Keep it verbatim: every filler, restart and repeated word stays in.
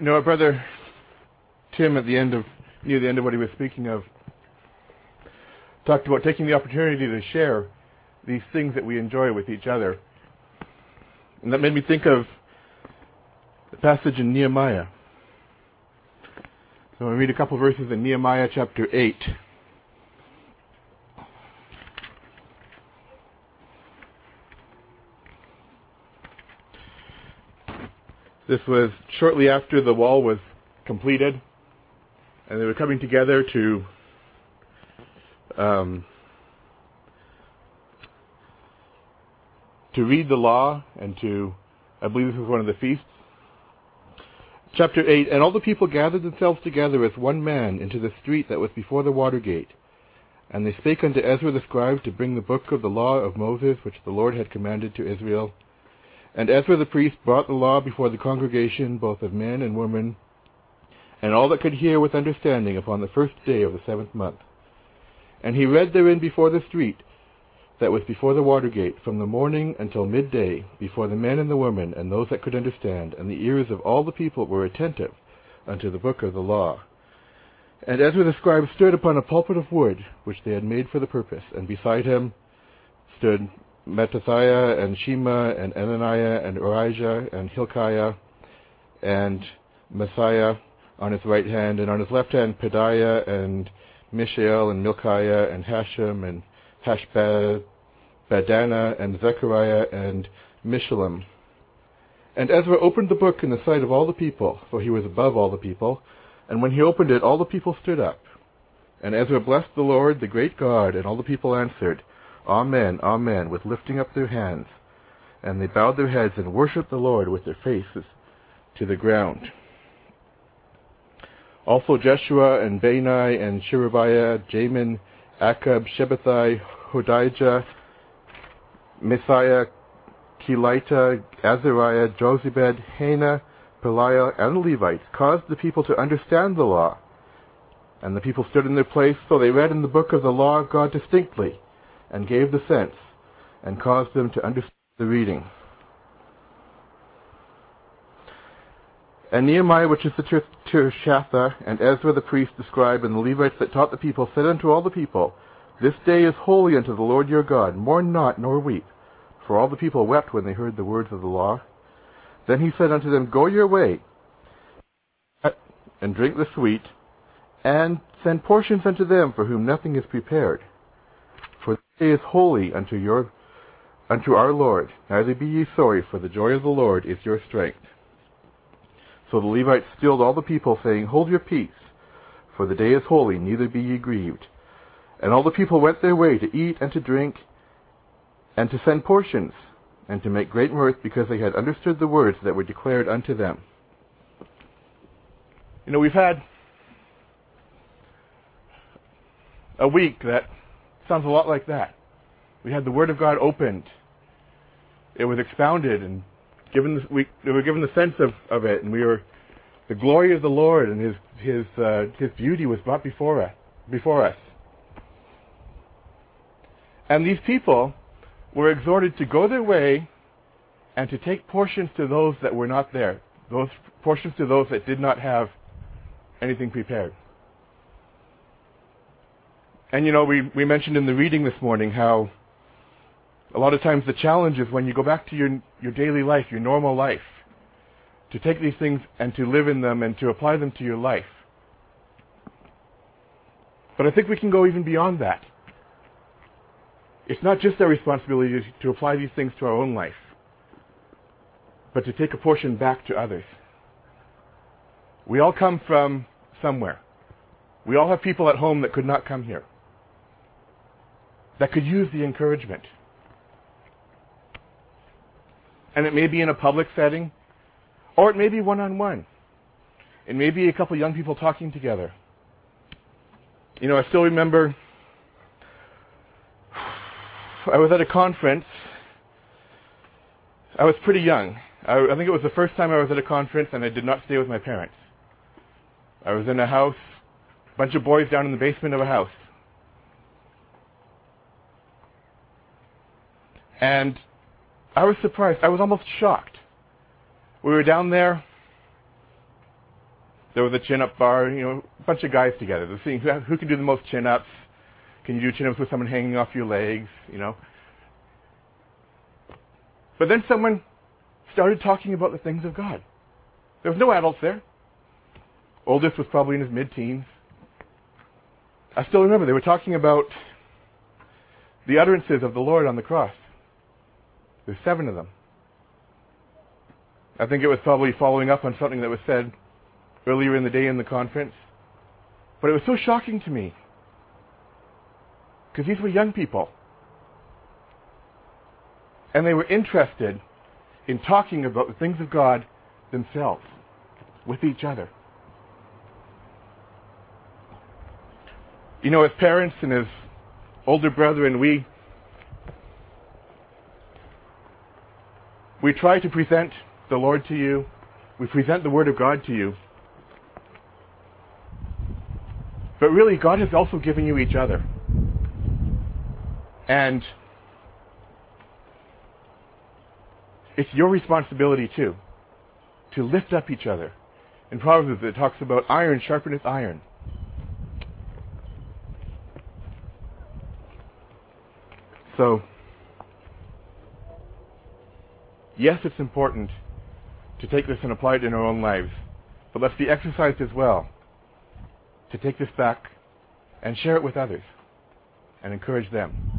You know, our brother Tim, at the end of, near the end of what he was speaking of, talked about taking the opportunity to share these things that we enjoy with each other. And that made me think of the passage in Nehemiah. So I read a couple verses in Nehemiah chapter eight. This was shortly after the wall was completed, and they were coming together to um, to read the law and to, I believe this was one of the feasts. Chapter eight, and all the people gathered themselves together as one man into the street that was before the water gate. And they spake unto Ezra the scribe to bring the book of the law of Moses, which the Lord had commanded to Israel. And Ezra the priest brought the law before the congregation, both of men and women, and all that could hear with understanding upon the first day of the seventh month. And he read therein before the street that was before the water gate, from the morning until midday, before the men and the women, and those that could understand, and the ears of all the people were attentive unto the book of the law. And Ezra the scribe stood upon a pulpit of wood, which they had made for the purpose, and beside him stood Mattithiah, and Shema, and Ananiah, and Urijah, and Hilkiah, and Messiah on his right hand, and on his left hand Pedaiah, and Mishael, and Milkiah, and Hashem, and Hashbaddanah, and Zechariah, and Meshullam. And Ezra opened the book in the sight of all the people, for he was above all the people. And when he opened it, all the people stood up. And Ezra blessed the Lord, the great God, and all the people answered, Amen, Amen, with lifting up their hands. And they bowed their heads and worshipped the Lord with their faces to the ground. Also Jeshua, and Bani, and Sherebiah, Jamin, Akab, Shabbathai, Hodijah, Messiah, Kelita, Azariah, Jozabed, Hannah, Peliah, and the Levites caused the people to understand the law. And the people stood in their place, so they read in the book of the law of God distinctly, and gave the sense, and caused them to understand the reading. And Nehemiah, which is the Tirshatha, and Ezra the priest, the scribe, and the Levites that taught the people, said unto all the people, This day is holy unto the Lord your God, mourn not nor weep. For all the people wept when they heard the words of the law. Then he said unto them, Go your way, and drink the sweet, and send portions unto them for whom nothing is prepared. For this day is holy unto your unto our Lord, neither be ye sorry, for the joy of the Lord is your strength. So the Levites stilled all the people, saying, Hold your peace, for the day is holy, neither be ye grieved. And all the people went their way to eat and to drink, and to send portions, and to make great mirth, because they had understood the words that were declared unto them. You know, we've had a week that sounds a lot like that. We had the Word of God opened. It was expounded, and given the, we, we were given the sense of, of it, and we were, the glory of the Lord and His His uh, His beauty was brought before us, before us. And these people were exhorted to go their way and to take portions to those that were not there, those portions to those that did not have anything prepared. And you know, we, we mentioned in the reading this morning how a lot of times the challenge is when you go back to your your daily life, your normal life, to take these things and to live in them and to apply them to your life. But I think we can go even beyond that. It's not just our responsibility to apply these things to our own life, but to take a portion back to others. We all come from somewhere. We all have people at home that could not come here, that could use the encouragement. And it may be in a public setting, or it may be one-on-one. It may be a couple young people talking together. You know, I still remember I was at a conference. I was pretty young. I, I think it was the first time I was at a conference, and I did not stay with my parents. I was in a house, a bunch of boys down in the basement of a house. And I was surprised. I was almost shocked. We were down there, There was a chin-up bar, you know, a bunch of guys together. They're seeing who, who can do the most chin-ups. Can you do chin-ups with someone hanging off your legs, you know? But then someone started talking about the things of God. There was no adults there. Oldest was probably in his mid-teens. I still remember they were talking about the utterances of the Lord on the cross. There's seven of them. I think it was probably following up on something that was said earlier in the day in the conference. But it was so shocking to me. Because these were young people. And they were interested in talking about the things of God themselves, with each other. You know, as parents and as older brethren, we we try to present the Lord to you. We present the Word of God to you. But really, God has also given you each other. And it's your responsibility, too, to lift up each other. In Proverbs, it talks about iron sharpeneth iron. So, yes, it's important to take this and apply it in our own lives. But let's be exercised as well to take this back and share it with others and encourage them.